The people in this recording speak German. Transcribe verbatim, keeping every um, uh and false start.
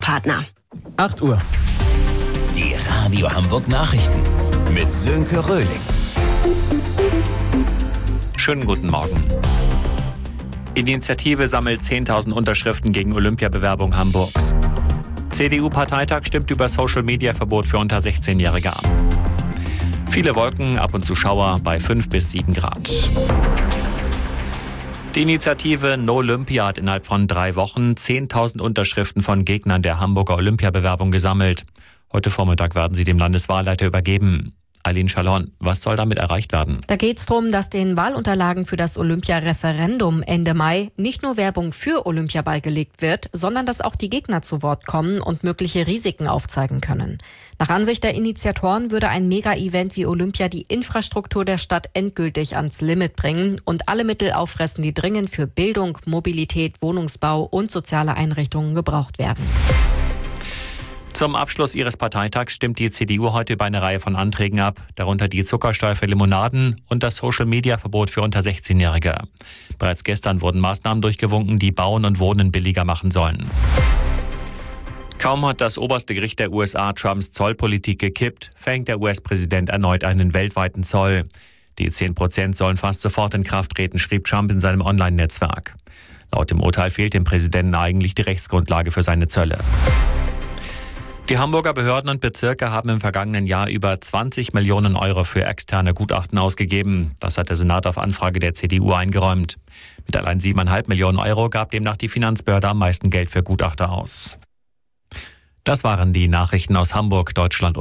Werbepartner. acht Uhr. Die Radio Hamburg Nachrichten mit Sönke Röhling. Schönen guten Morgen. Initiative sammelt zehntausend Unterschriften gegen Olympiabewerbung Hamburgs. C D U-Parteitag stimmt über Social-Media-Verbot für unter sechzehnjährige ab. Viele Wolken, ab und zu Schauer bei fünf bis sieben Grad. Die Initiative No Olympia hat innerhalb von drei Wochen zehntausend Unterschriften von Gegnern der Hamburger Olympiabewerbung gesammelt. Heute Vormittag werden sie dem Landeswahlleiter übergeben. Eileen Schallorn, was soll damit erreicht werden? Da geht es darum, dass den Wahlunterlagen für das Olympia-Referendum Ende Mai nicht nur Werbung für Olympia beigelegt wird, sondern dass auch die Gegner zu Wort kommen und mögliche Risiken aufzeigen können. Nach Ansicht der Initiatoren würde ein Mega-Event wie Olympia die Infrastruktur der Stadt endgültig ans Limit bringen und alle Mittel auffressen, die dringend für Bildung, Mobilität, Wohnungsbau und soziale Einrichtungen gebraucht werden. Zum Abschluss ihres Parteitags stimmt die C D U heute über eine Reihe von Anträgen ab, darunter die Zuckersteuer für Limonaden und das Social-Media-Verbot für unter sechzehnjährige. Bereits gestern wurden Maßnahmen durchgewunken, die Bauen und Wohnen billiger machen sollen. Kaum hat das oberste Gericht der U S A Trumps Zollpolitik gekippt, verhängt der U S-Präsident erneut einen weltweiten Zoll. Die zehn Prozent sollen fast sofort in Kraft treten, schrieb Trump in seinem Online-Netzwerk. Laut dem Urteil fehlt dem Präsidenten eigentlich die Rechtsgrundlage für seine Zölle. Die Hamburger Behörden und Bezirke haben im vergangenen Jahr über zwanzig Millionen Euro für externe Gutachten ausgegeben. Das hat der Senat auf Anfrage der C D U eingeräumt. Mit allein sieben Komma fünf Millionen Euro gab demnach die Finanzbehörde am meisten Geld für Gutachter aus. Das waren die Nachrichten aus Hamburg, Deutschland und